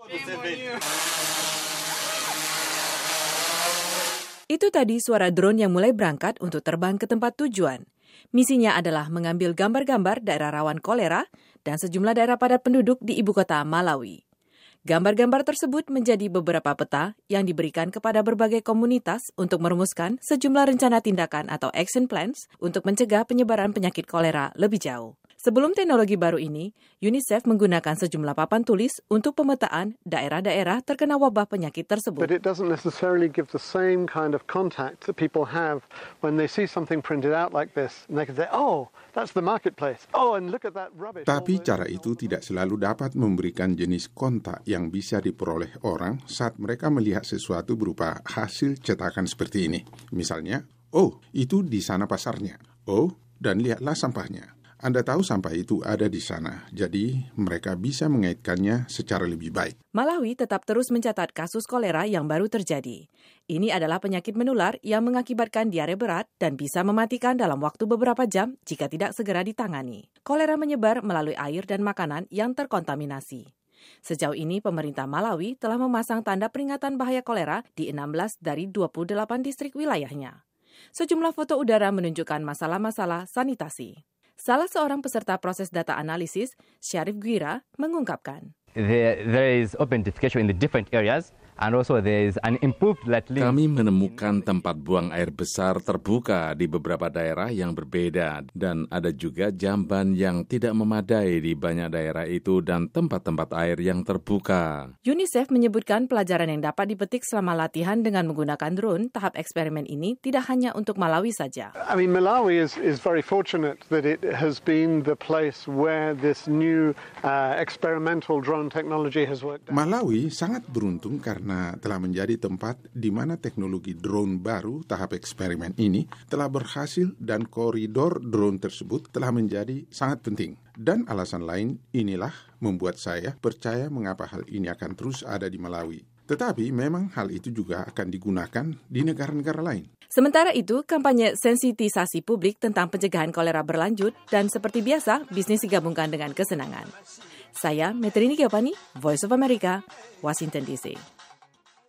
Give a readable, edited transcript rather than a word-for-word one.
Itu tadi suara drone yang mulai berangkat untuk terbang ke tempat tujuan. Misinya adalah mengambil gambar-gambar daerah rawan kolera dan sejumlah daerah padat penduduk di ibu kota Malawi. Gambar-gambar tersebut menjadi beberapa peta yang diberikan kepada berbagai komunitas untuk merumuskan sejumlah rencana tindakan atau action plans untuk mencegah penyebaran penyakit kolera lebih jauh. Sebelum teknologi baru ini, UNICEF menggunakan sejumlah papan tulis untuk pemetaan daerah-daerah terkena wabah penyakit tersebut. But it doesn't necessarily give the same kind of contact that people have when they see something printed out like this. And they can say, oh, that's the marketplace. Oh, and look at that rubbish. Tapi cara itu tidak selalu dapat memberikan jenis kontak yang bisa diperoleh orang saat mereka melihat sesuatu berupa hasil cetakan seperti ini. Misalnya, oh, itu di sana pasarnya. Oh, dan lihatlah sampahnya. Anda tahu sampah itu ada di sana, jadi mereka bisa mengaitkannya secara lebih baik. Malawi tetap terus mencatat kasus kolera yang baru terjadi. Ini adalah penyakit menular yang mengakibatkan diare berat dan bisa mematikan dalam waktu beberapa jam jika tidak segera ditangani. Kolera menyebar melalui air dan makanan yang terkontaminasi. Sejauh ini, pemerintah Malawi telah memasang tanda peringatan bahaya kolera di 16 dari 28 distrik wilayahnya. Sejumlah foto udara menunjukkan masalah-masalah sanitasi. Salah seorang peserta proses data analisis, Syarif Guira, mengungkapkan. There is open defecation in the different areas. And also there is an improved lately. Kami menemukan tempat buang air besar terbuka di beberapa daerah yang berbeda dan ada juga jamban yang tidak memadai di banyak daerah itu dan tempat-tempat air yang terbuka. UNICEF menyebutkan pelajaran yang dapat dipetik selama latihan dengan menggunakan drone tahap eksperimen ini tidak hanya untuk Malawi saja. I mean, Malawi is very fortunate that it has been the place where this new experimental drone technology has worked out. Malawi sangat beruntung karena telah menjadi tempat di mana teknologi drone baru tahap eksperimen ini telah berhasil dan koridor drone tersebut telah menjadi sangat penting. Dan alasan lain inilah membuat saya percaya mengapa hal ini akan terus ada di Malawi. Tetapi memang hal itu juga akan digunakan di negara-negara lain. Sementara itu, kampanye sensitisasi publik tentang pencegahan kolera berlanjut dan seperti biasa, bisnis digabungkan dengan kesenangan. Saya, Metrini Giovanni, Voice of America, Washington DC.